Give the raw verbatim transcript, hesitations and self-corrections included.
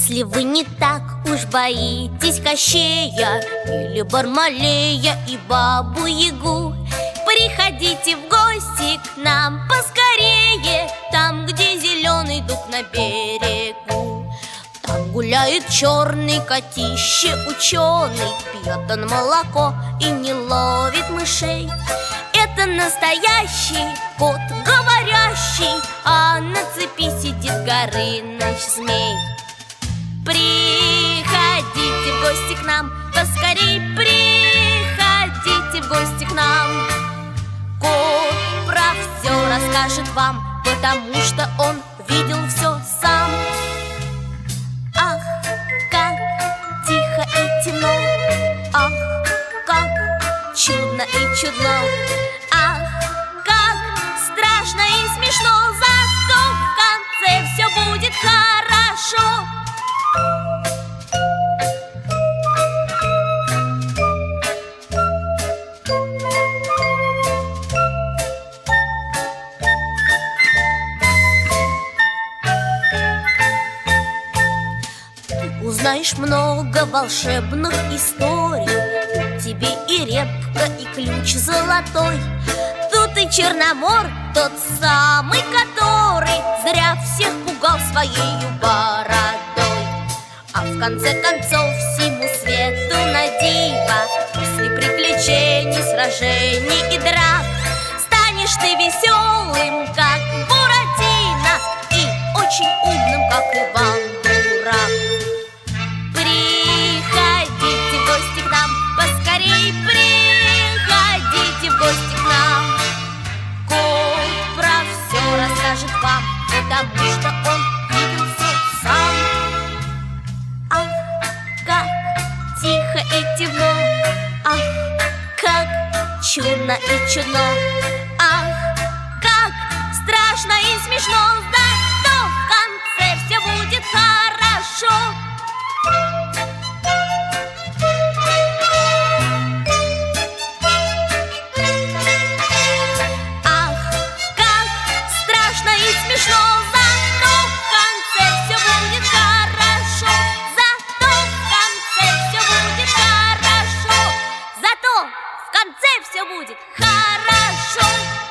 Если вы не так уж боитесь Кощея или Бармалея и Бабу-Ягу, приходите в гости к нам поскорее, там, где зеленый дуб на берегу. Там гуляет черный котище ученый, пьет он молоко и не ловит мышей. Это настоящий кот говорящий, а на цепи сидит Горыныч-змей. Приходите в гости к нам, поскорей приходите в гости к нам. Кот про все расскажет вам, потому что он видел все сам. Ах, как тихо и темно, ах, как чудно и чудно, ах, как страшно и смешно, зато в конце все будет хорошо. Узнаешь много волшебных историй, тебе и репка, и ключ золотой. Тут и Черномор, тот самый, который зря всех пугал своею бородой. А в конце концов всему свету на диво, после приключений, сражений и драк, станешь ты веселым, как Буратино, и очень умным, как Иван-дурак. Приходите в гости к нам, поскорей приходите в гости к нам. Кот про все расскажет вам, потому что он видел все сам. Ах, как тихо и темно, ах, как чудно и чудно, ах, как страшно и смешно, зато в конце все будет хорошо. Все будет хорошо.